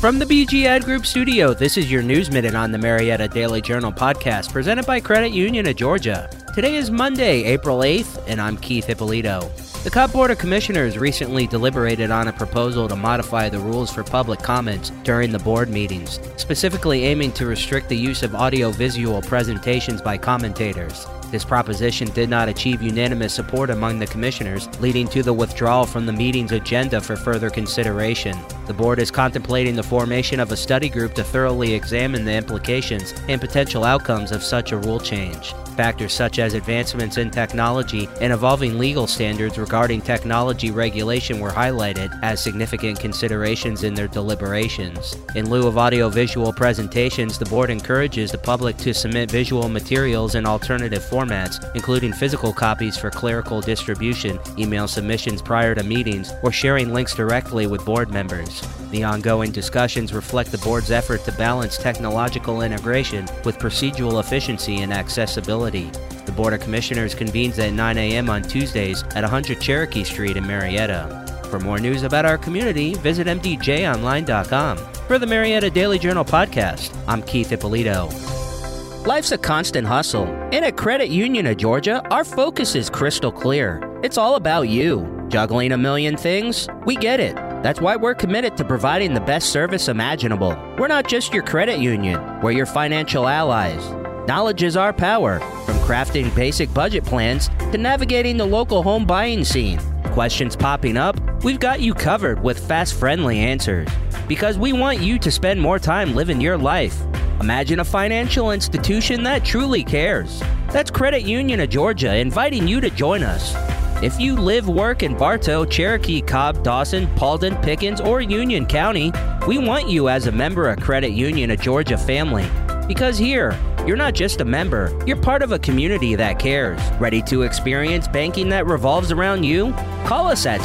From the BG Ad Group studio, this is your News Minute on the Marietta Daily Journal podcast, presented by Credit Union of Georgia. Today is Monday, April 8th, and I'm Keith Ippolito. The Cobb Board of Commissioners recently deliberated on a proposal to modify the rules for public comments during the board meetings, specifically aiming to restrict the use of audio-visual presentations by commentators. This proposition did not achieve unanimous support among the commissioners, leading to the withdrawal from the meeting's agenda for further consideration. The board is contemplating the formation of a study group to thoroughly examine the implications and potential outcomes of such a rule change. Factors such as advancements in technology and evolving legal standards regarding technology regulation were highlighted as significant considerations in their deliberations. In lieu of audio-visual presentations, the board encourages the public to submit visual materials in alternative formats, including physical copies for clerical distribution, email submissions prior to meetings, or sharing links directly with board members. The ongoing discussions reflect the board's effort to balance technological integration with procedural efficiency and accessibility. The Board of Commissioners convenes at 9 a.m. on Tuesdays at 100 Cherokee Street in Marietta. For more news about our community, visit mdjonline.com. For the Marietta Daily Journal podcast, I'm Keith Ippolito. Life's a constant hustle, and at Credit Union of Georgia, our focus is crystal clear. It's all about you. Juggling a million things? We get it. That's why we're committed to providing the best service imaginable. We're not just your credit union, we're your financial allies. Knowledge is our power, from crafting basic budget plans to navigating the local home buying scene. Questions popping up? We've got you covered with fast, friendly answers. Because we want you to spend more time living your life. Imagine a financial institution that truly cares. That's Credit Union of Georgia inviting you to join us. If you live, work in Bartow, Cherokee, Cobb, Dawson, Paulding, Pickens, or Union County, we want you as a member of Credit Union of Georgia family. Because here, you're not just a member, you're part of a community that cares. Ready to experience banking that revolves around you? Call us at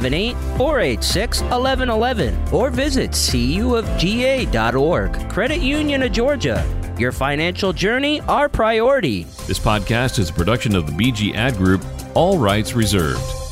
678-486-1111 or visit cuofga.org. Credit Union of Georgia. Your financial journey, our priority. This podcast is a production of the BG Ad Group, all rights reserved.